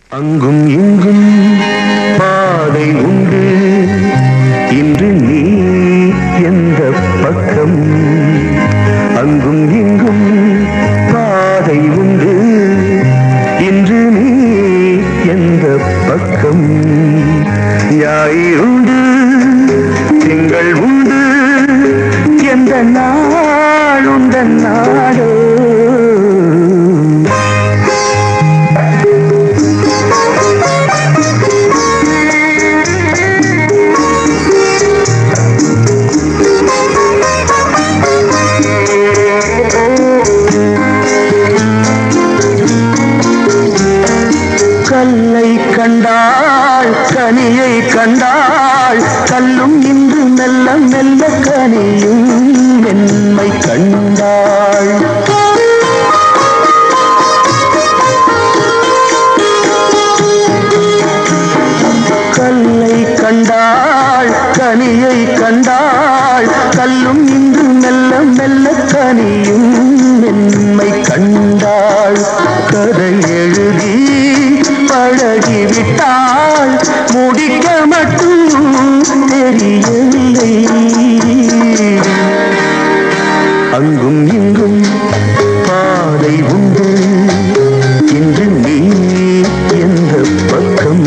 அங்கும் இங்கும் பாதை உண்டு, இன்று நீ எந்த பக்கம்? அங்கும் இங்கும் பாதை உண்டு, இன்று நீ எந்த பக்கம்? ஞாயிறுண்டு, திங்கள் உண்டு, எந்த நாள் உந்தன் நாடோ? கல்லை கண்டாள், கனியை கண்டாள், கல்லும் இன்று மெல்ல மெல்ல கனியும் மென்மை கண்டாள். கல்லை கண்டாள், கனியை கண்டாள், கல்லும் இன்று மெல்ல மெல்ல கனியும் மென்மை கண்டாள். கதை எழுதி பழகிவிட்டாள், முடிக்க மட்டும் தெரியவில்லை. அங்கும் இங்கும் பாதை உண்டு, இன்று நீ எந்த பக்கம்?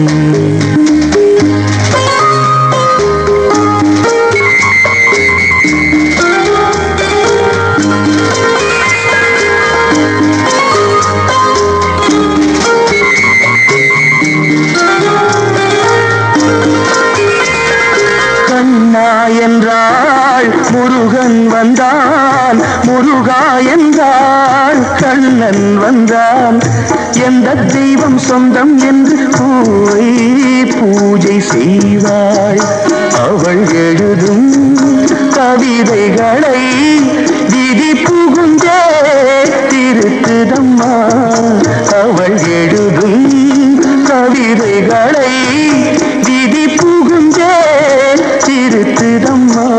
கண்ணா என்றாள், முருகன் வந்தான், முருகா என்றாள், கண்ணன் வந்தான். எந்த தெய்வம் சொந்தம் என்று கூறி பூஜை செய்வாள். அவள் எழுதும் கவிதைகளை விதி புகுந்தே திருத்துதம்மா. அவள் எழுதும் கவிதைகளை விதி புகுந்தே திருத்துதம்மா.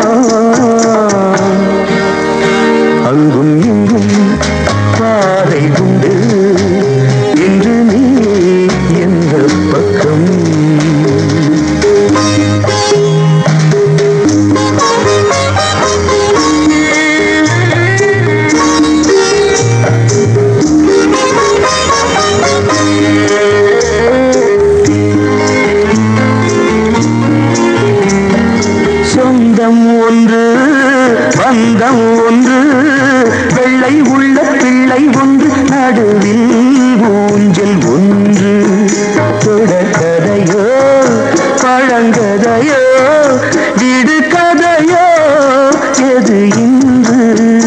அங்கும் இங்கும் பாதை உண்டு, இன்று நீ எந்த பக்கம்? சொந்தம் ஒன்று, பந்தம் ஒன்று, வெள்ளை உள்ள பிள்ளை ஒன்று, நடுவில் ஊஞ்சல் ஒன்று. தொடர்கதையோ பழங்கதையோ விடுகதையோ எது இன்று?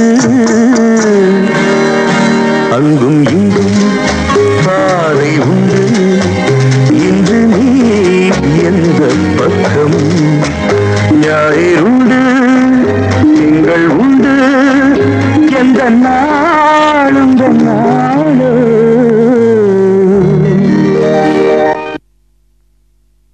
அங்கும் இங்கும் பாதை உண்டு, இன்று நீ எந்த பக்கம்? ஞாயிறுண்டு, திங்கள் உண்டு, எந்த நாள்